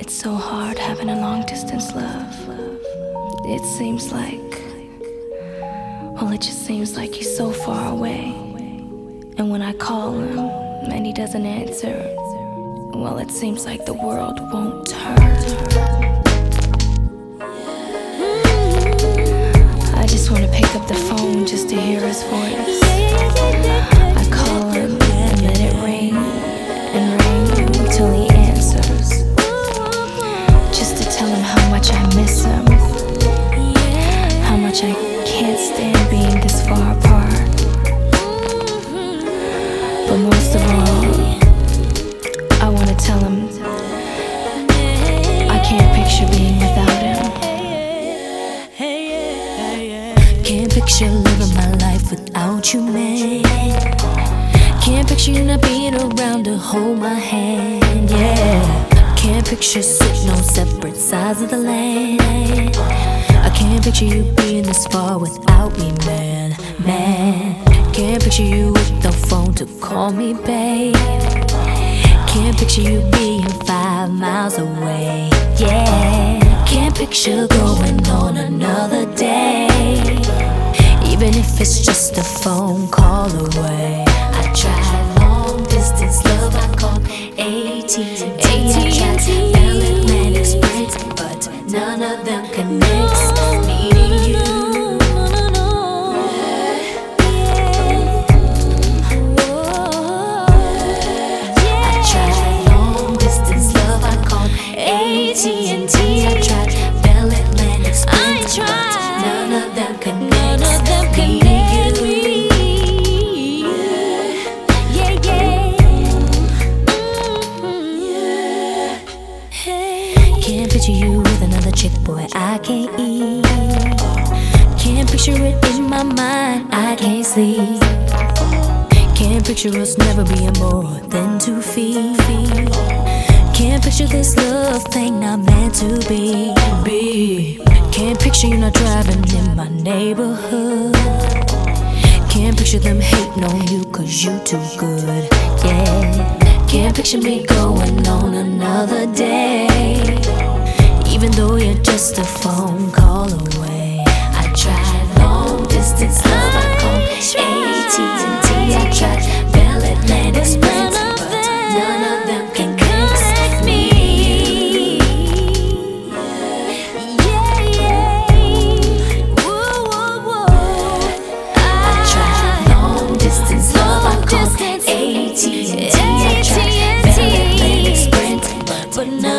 It's so hard having a long distance love. It seems like, well, it just seems like he's so far away. And when I call him and he doesn't answer, well, it seems like the world won't turn. I just wanna pick up the phone just to hear his voice. I call him and let it ring and ring until he answers, just to tell him how much I miss him, how much I can't stand being this far apart. But most of all, I wanna tell him I can't picture being without him. Can't picture living my life without you, man. Can't picture you not being around to hold my hand, yeah. Can't picture sitting on separate sides of the land. I can't picture you being this far without me, man, man. Can't picture you with the phone to call me, babe. Can't picture you being 5 miles away, yeah. Can't picture going on another day, even if it's just a phone call away. I tried long distance love, I called AT&T. I tried Bell Atlantic Sprint, but none of them connects me to you. I tried long distance love, I called AT&T. I tried Bell Atlantic Sprint, but none of them connects. Can't picture you with another chick, boy, I can't eat. Can't picture it in my mind, I can't sleep. Can't picture us never being more than 2 feet. Can't picture this love thing not meant to be. Can't picture you not driving in my neighborhood. Can't picture them hating on you cause you too good, yeah. Can't picture me going on another day, even though you're just a phone call away. I tried long distance love, I called AT&T. I tried Bell Atlantic Sprint, but none of them can connect me. I tried long distance love, I called AT&T. I tried Bell Atlantic Sprint, but